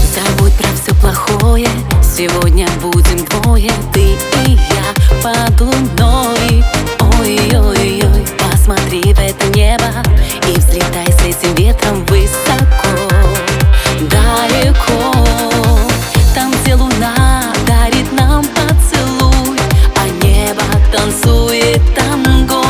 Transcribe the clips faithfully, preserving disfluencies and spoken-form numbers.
Забудь про все плохое, сегодня будем двое, ты и я под луной. Ой-ой-ой, посмотри в это небо и взлетай с этим ветром высоко, далеко. Там, где луна дарит нам поцелуй, а небо танцует танго.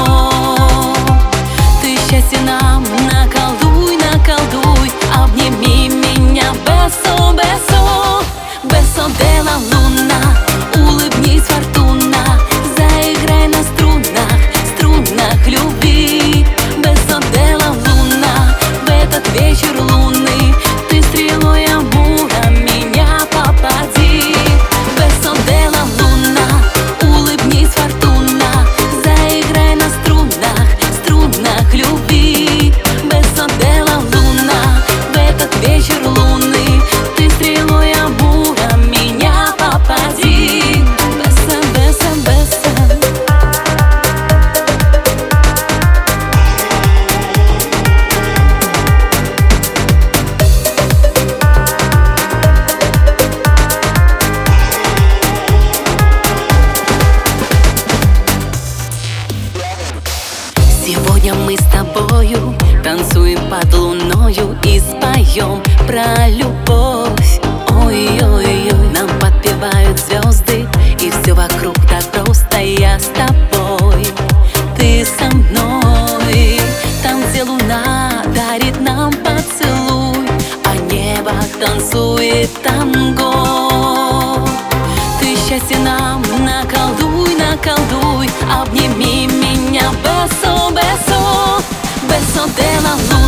Ты счастье нам наколдуй, наколдуй, обними меня, бесо, бесо, бесо де ла луна. Улыбнись, фортуна, заиграй на струнах, струнах любви. Бесо де ла луна, в этот вечер лунный ты стрелой амура меня попади. Бесо де ла луна, улыбнись, фортуна, заиграй на струнах, струнах любви. Бесо де ла луна, в этот вечер лунный ты стрелой амура меня попади. Бесо, бесо, бесо. Сегодня мы с тобою танцуем под луною и споем про любовь. Ой-ой-ой, нам подпевают звезды, и все вокруг так просто. Я с тобой, ты со мной. Там, где луна дарит нам поцелуй, а небо танцует танго. Ты счастье нам наколдуй, наколдуй, обними меня, бесо, бесо, бесо де ла луна.